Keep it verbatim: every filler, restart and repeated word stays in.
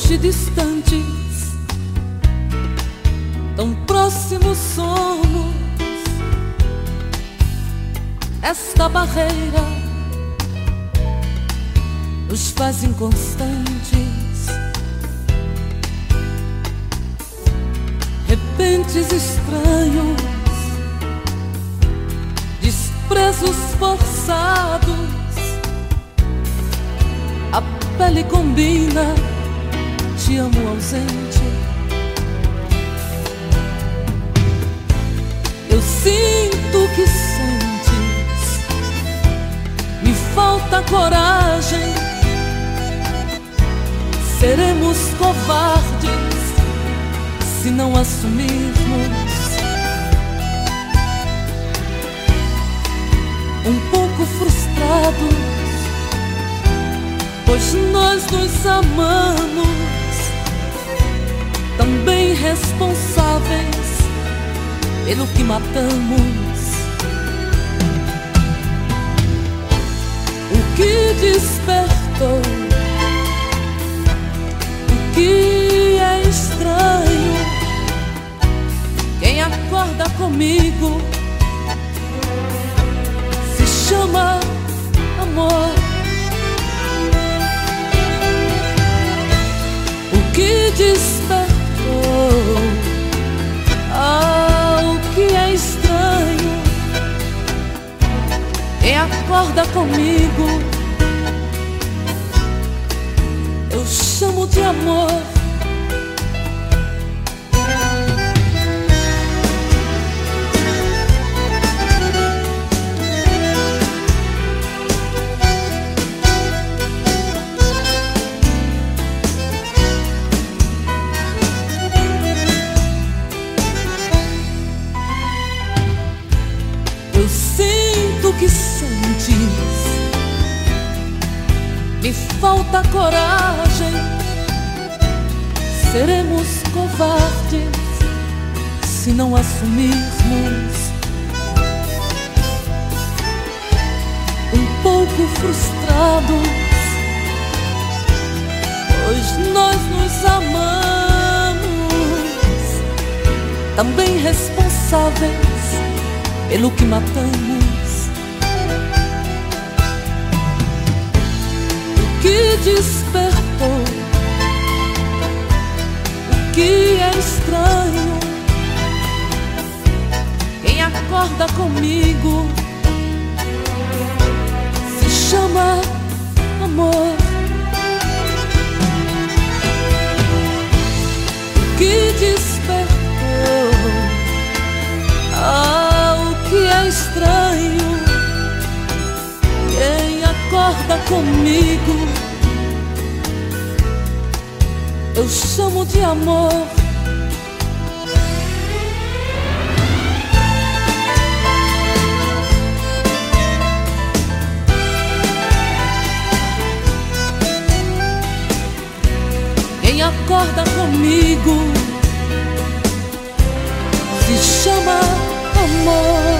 longe, distantes, tão próximos somos. Esta barreira nos faz inconstantes, repentes estranhos, desprezos forçados. A pele combina, te amo ausente. Eu sinto que sentes, me falta coragem. Seremos covardes se não assumirmos. Um pouco frustrados, pois nós nos amamos. Também responsáveis pelo que matamos. O que despertou, o que é estranho. Quem acorda comigo se chama amor. O que despertou, ah, o que é estranho. Quem acorda comigo eu chamo de amor. Eu sinto que sentes, me falta coragem. Seremos covardes se não assumirmos. Um pouco frustrados, pois nós nos amamos. Também responsáveis pelo que matamos. O que despertou, o que é estranho. Quem acorda comigo se chama amor. O que despertou, ah, o que é estranho. Quem acorda comigo eu chamo de amor. Quem acorda comigo se chama amor.